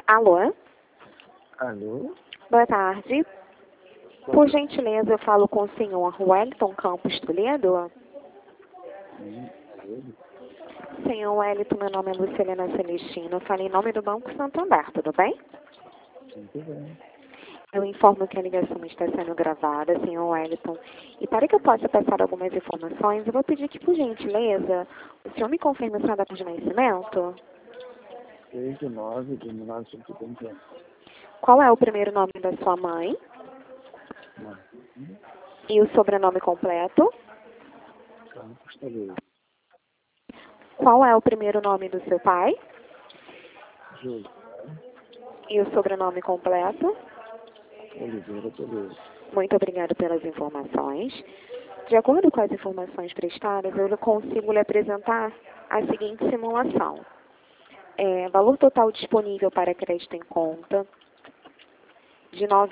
Alô? Alô? Boa tarde. Por gentileza, eu falo com o senhor Wellington Campos Toledo? Ele? Senhor Wellington, meu nome é Lucilena Celestino. Eu falei em nome do Banco Santander, tudo bem? Tudo bem. Eu informo que a ligação está sendo gravada, senhor Wellington. E para que eu possa passar algumas informações, eu vou pedir que, por gentileza, o senhor me confirme a sua data de nascimento. 6/9/1971. Qual é o primeiro nome da sua mãe? E o sobrenome completo? Campos Toledo. Qual é o primeiro nome do seu pai? José E o sobrenome completo? Oliveira Toledo. Muito obrigada pelas informações. De acordo com as informações prestadas, eu consigo lhe apresentar a seguinte simulação. Valor total disponível para crédito em conta de R$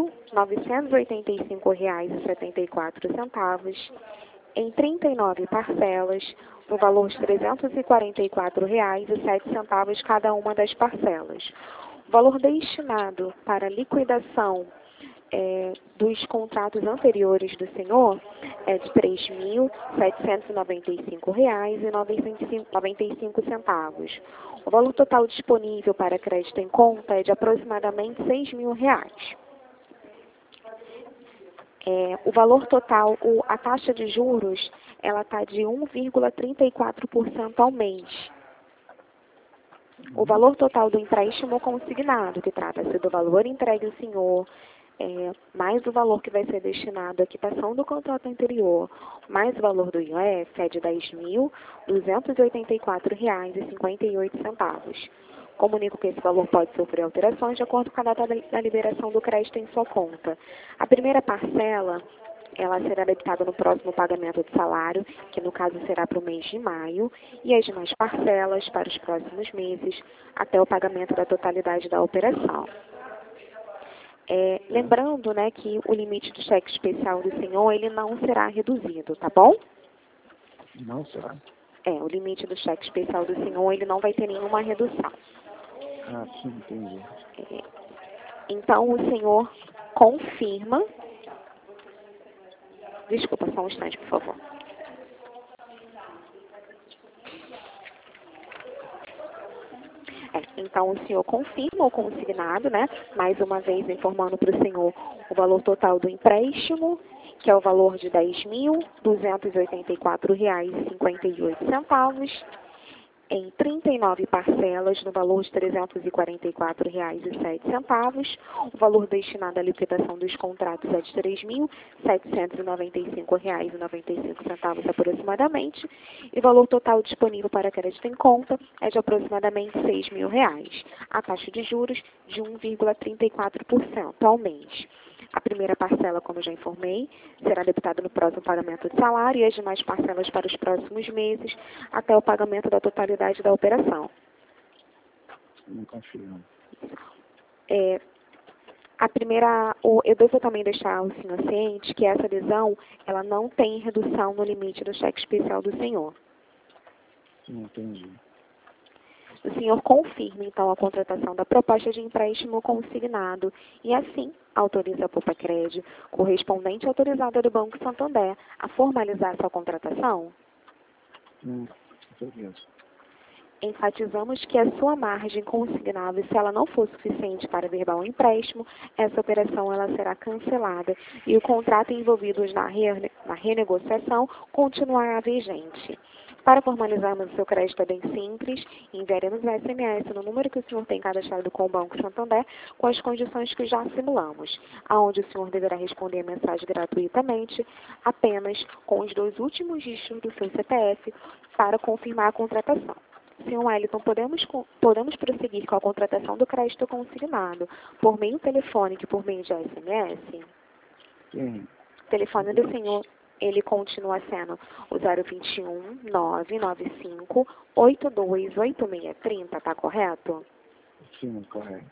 9.985,74 em 39 parcelas, no valor de R$ 344,07 cada uma das parcelas. O valor destinado para liquidação dos contratos anteriores do senhor é de R$ 3.795,95. O valor total disponível para crédito em conta é de aproximadamente R$ 6.000. O valor total, a taxa de juros, ela está de 1,34% ao mês. O valor total do empréstimo consignado, que trata-se do valor entregue ao senhor, mais o valor que vai ser destinado à quitação do contrato anterior, mais o valor do IOF, é de R$ 10.284,58. Comunico que esse valor pode sofrer alterações de acordo com a data da liberação do crédito em sua conta. A primeira parcela, ela será debitada no próximo pagamento do salário, que no caso será para o mês de maio, e as demais parcelas para os próximos meses, até o pagamento da totalidade da operação. Lembrando, né, que o limite do cheque especial do senhor, ele não será reduzido, tá bom? Não será? O limite do cheque especial do senhor, ele não vai ter nenhuma redução. Ah, sim, entendi. Então, o senhor confirma... Desculpa, só um instante, por favor. Então, o senhor confirma o consignado, né? Mais uma vez, informando para o senhor o valor total do empréstimo, que é o valor de R$ 10.284,58, em 39 parcelas, no valor de R$ 344,07. O valor destinado à liquidação dos contratos é de R$ 3.795,95 aproximadamente. E o valor total disponível para crédito em conta é de aproximadamente R$ 6.000. A taxa de juros de 1,34% ao mês. A primeira parcela, como eu já informei, será debitada no próximo pagamento de salário e as demais parcelas para os próximos meses, até o pagamento da totalidade da operação. Não confirmo. Eu devo também deixar o senhor ciente que essa adesão, ela não tem redução no limite do cheque especial do senhor. Sim, entendi. O senhor confirma, então, a contratação da proposta de empréstimo consignado e, assim, autoriza a Poupa-Crédito, correspondente autorizada do Banco Santander, a formalizar sua contratação? Com certeza. Enfatizamos que a sua margem consignável, se ela não for suficiente para averbar um empréstimo, essa operação ela será cancelada e o contrato envolvido na renegociação continuará vigente. Para formalizarmos o seu crédito é bem simples, enviaremos um SMS no número que o senhor tem cadastrado com o Banco Santander, com as condições que já simulamos, aonde o senhor deverá responder a mensagem gratuitamente, apenas com os 2 últimos dígitos do seu CPF, para confirmar a contratação. Senhor Wellington, podemos prosseguir com a contratação do crédito consignado por meio telefônico e por meio de SMS? Sim. O telefone do senhor, ele continua sendo o 021 995 828630, tá correto? Sim, correto.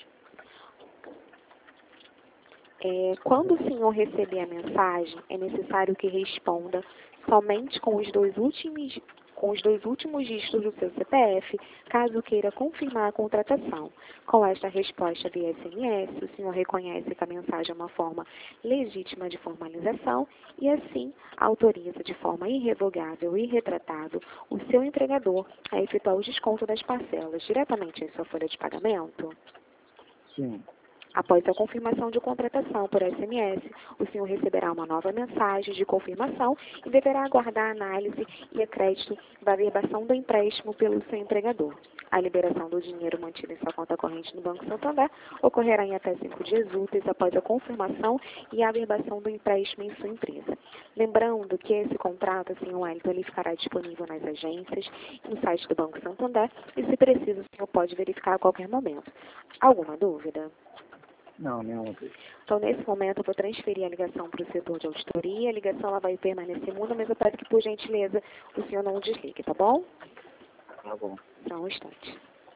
Quando o senhor receber a mensagem, é necessário que responda somente com os 2 com os 2 últimos dígitos do seu CPF, caso queira confirmar a contratação. Com esta resposta via SMS, o senhor reconhece que a mensagem é uma forma legítima de formalização e, assim, autoriza de forma irrevogável e retratável o seu empregador a efetuar o desconto das parcelas diretamente em sua folha de pagamento? Sim. Após a confirmação de contratação por SMS, o senhor receberá uma nova mensagem de confirmação e deverá aguardar a análise e crédito da averbação do empréstimo pelo seu empregador. A liberação do dinheiro mantido em sua conta corrente no Banco Santander ocorrerá em até 5 dias úteis após a confirmação e a averbação do empréstimo em sua empresa. Lembrando que esse contrato, assim, o Wellington, ele ficará disponível nas agências, no site do Banco Santander e, se preciso, o senhor pode verificar a qualquer momento. Alguma dúvida? Não, nenhuma vez. Então, nesse momento, eu vou transferir a ligação para o setor de auditoria. A ligação ela vai permanecer muda, mas eu peço que, por gentileza, o senhor não desligue, tá bom? Tá bom. Só um instante.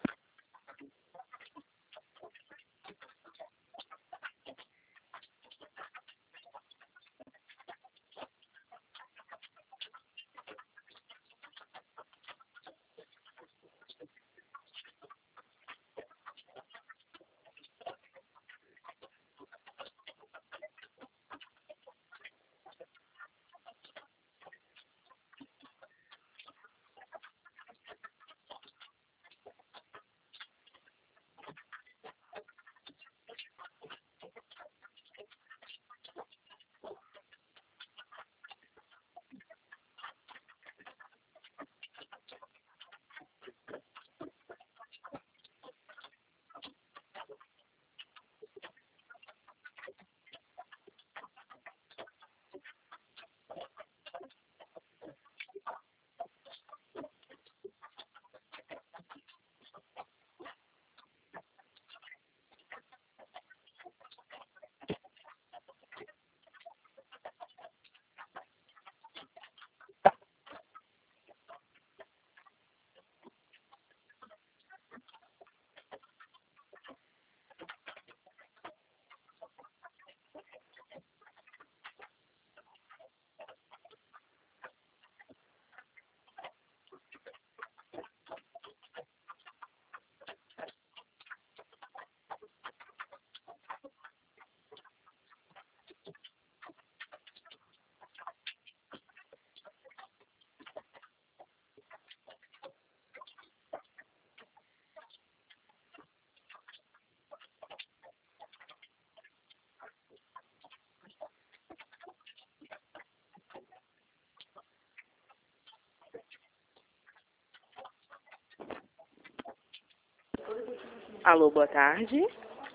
Alô, boa tarde.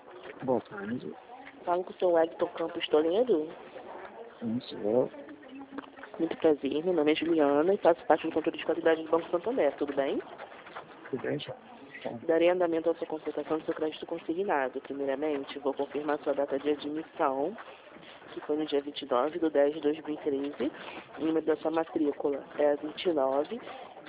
Boa tarde. Falo com o senhor Wellington Campos Toledo. Sim, senhor. Muito prazer, meu nome é Juliana e faço parte do controle de qualidade do Banco Santander, tudo bem? Tudo bem, já? Tá. Darei andamento à sua consultação do seu crédito consignado. Primeiramente, vou confirmar sua data de admissão, que foi no dia 29 de 10 de 2013. O número da sua matrícula é 29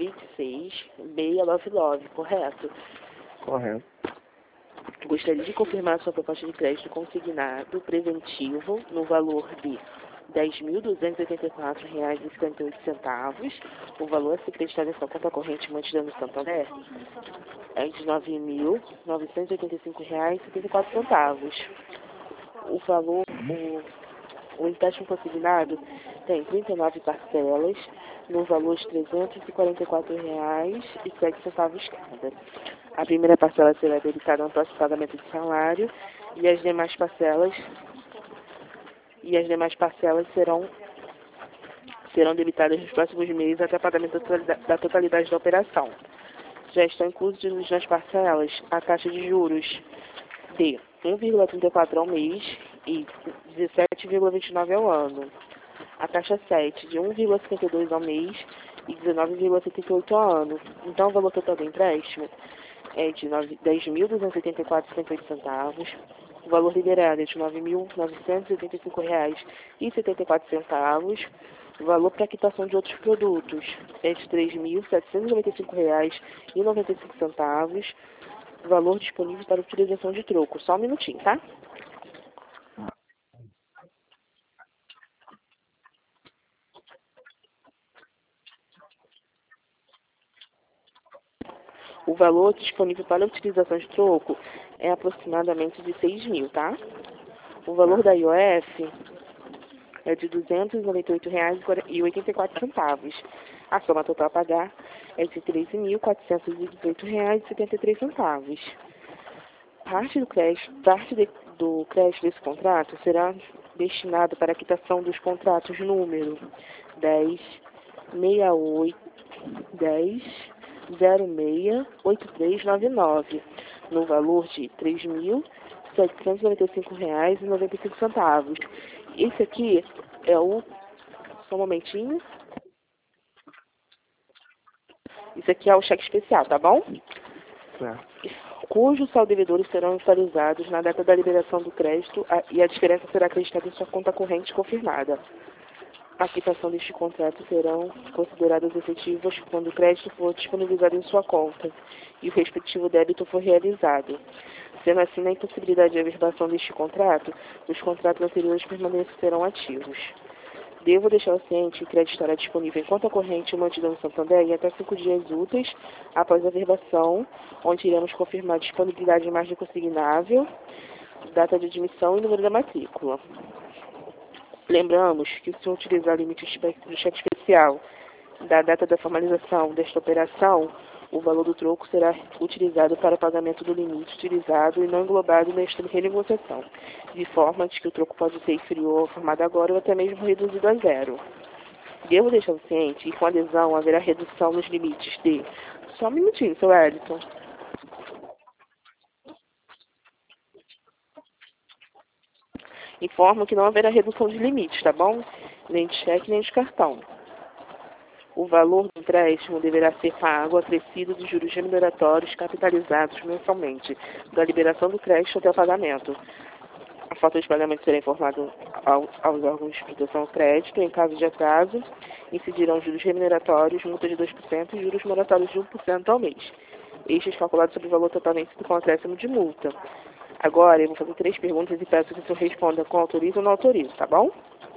26 699, correto? Correto. Gostaria de confirmar sua proposta de crédito consignado preventivo no valor de R$ 10.284,58. O valor a ser creditado em sua conta corrente mantida no Santander é de R$ 9.985,74. O valor, o empréstimo consignado tem 39 parcelas, no valor de R$ 344,07 cada. A primeira parcela será debitada no próximo pagamento de salário e as demais parcelas serão debitadas nos próximos meses até o pagamento da totalidade da operação. Já estão inclusos nas parcelas a taxa de juros de 1,34 ao mês e 17,29 ao ano. A taxa 7 de 1,52 ao mês e 19,78 ao ano. Então, o valor total do empréstimo é de R$ 10.284,58. O valor liberado é de R$ 9.985,74. O valor para quitação de outros produtos é de R$ 3.795,95. O valor disponível para utilização de troco. Só um minutinho, tá? O valor disponível para a utilização de troco é aproximadamente de 6 mil, tá? O valor da IOF é de R$ 298,84. A soma total a pagar é de R$ 13.418,73. Do crédito desse contrato será destinado para a quitação dos contratos número 1068 10068399, no valor de R$ 3.795,95. Esse aqui é o... Só um momentinho. Isso aqui é o cheque especial, tá bom? Certo. Cujos saldo-devedores serão atualizados na data da liberação do crédito e a diferença será acreditada em sua conta corrente confirmada. A quitação deste contrato serão consideradas efetivas quando o crédito for disponibilizado em sua conta e o respectivo débito for realizado. Sendo assim, na impossibilidade de averbação deste contrato, os contratos anteriores permanecerão ativos. Devo deixar o ciente que o crédito estará disponível em conta corrente mantida no Santander em até 5 dias úteis após a averbação, onde iremos confirmar a disponibilidade de margem consignável, data de admissão e número da matrícula. Lembramos que, se utilizar o limite do cheque especial da data da formalização desta operação, o valor do troco será utilizado para pagamento do limite utilizado e não englobado nesta renegociação, de forma que o troco pode ser inferior ao formado agora ou até mesmo reduzido a zero. Devo deixar o ciente que, com adesão, haverá redução nos limites de... Só um minutinho, seu Wellington. Informo que não haverá redução de limites, tá bom? Nem de cheque, nem de cartão. O valor do empréstimo deverá ser pago acrescido dos juros remuneratórios capitalizados mensalmente, da liberação do crédito até o pagamento. A falta de pagamento será informada aos órgãos de proteção ao crédito. Em caso de atraso, incidirão juros remuneratórios, multa de 2% e juros moratórios de 1% ao mês. Estes calculados sobre o valor total vencido com acréscimo de multa. Agora, eu vou fazer 3 perguntas e peço que o senhor responda com autoriza ou não autoriza, tá bom?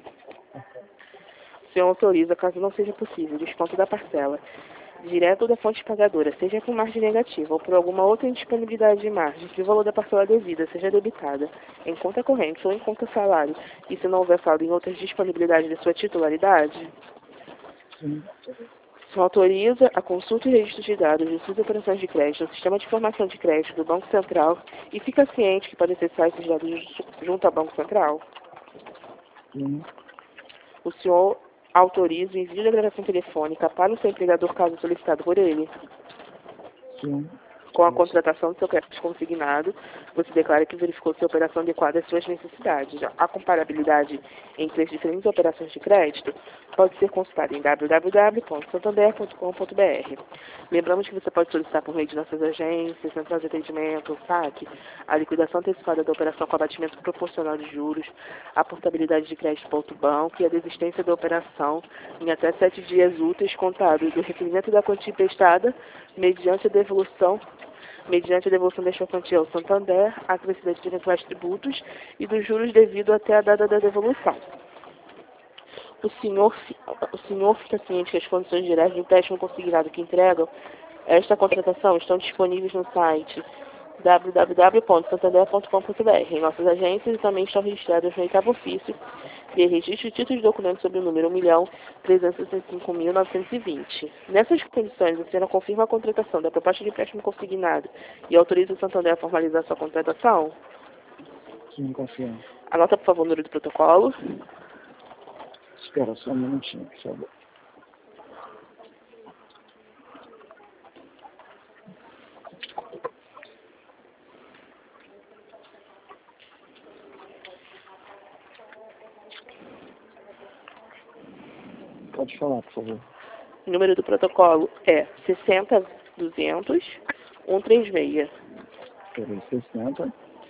O senhor autoriza, caso não seja possível, o desconto da parcela, direto da fonte pagadora, seja por margem negativa ou por alguma outra indisponibilidade de margem, que o valor da parcela devida seja debitada em conta corrente ou em conta salário, e se não houver saldo em outras disponibilidades de sua titularidade? Sim. O senhor autoriza a consulta e registro de dados de suas operações de crédito no Sistema de Informação de Crédito do Banco Central e fica ciente que podem acessar esses dados junto ao Banco Central? Sim. O senhor autoriza o envio da gravação telefônica para o seu empregador caso solicitado por ele? Sim. Com a contratação do seu crédito consignado, você declara que verificou se a operação adequada às suas necessidades. A comparabilidade entre as diferentes operações de crédito pode ser consultada em www.santander.com.br. Lembramos que você pode solicitar por meio de nossas agências, central de atendimento, SAC, a liquidação antecipada da operação com abatimento proporcional de juros, a portabilidade de crédito para outro banco e a desistência da operação em até 7 dias úteis contados do requerimento da quantia emprestada mediante a devolução desta quantia ao Santander, acrescida de eventuais tributos e dos juros devido até a data da devolução. O senhor fica ciente que as condições gerais do empréstimo consignado que entregam esta contratação estão disponíveis no site www.santander.com.br. Em nossas agências também estão registradas no oitavo ofício de registro de títulos de documentos sob o número 1.365.920. Nessas condições, a senhora confirma a contratação da proposta de empréstimo consignado e autoriza o Santander a formalizar sua contratação? Sim, confirmo. Anota, por favor, o número do protocolo. Espera só um minutinho, por favor. Pode falar, por favor. O número do protocolo é 60-200-136. Peraí, 60.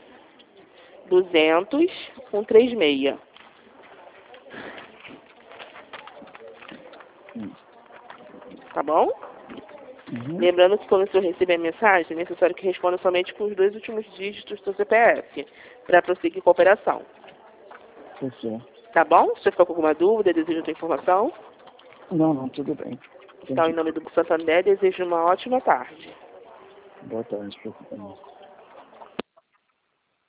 200-136. Tá bom? Uhum. Lembrando que quando o senhor receber a mensagem, é necessário que responda somente com os 2 últimos dígitos do seu CPF, para prosseguir com a operação. Sim. Tá bom? Se você ficou com alguma dúvida, deseja outra informação? Não, tudo bem. Então, em nome do Santander, desejo uma ótima tarde. Boa tarde, para você também.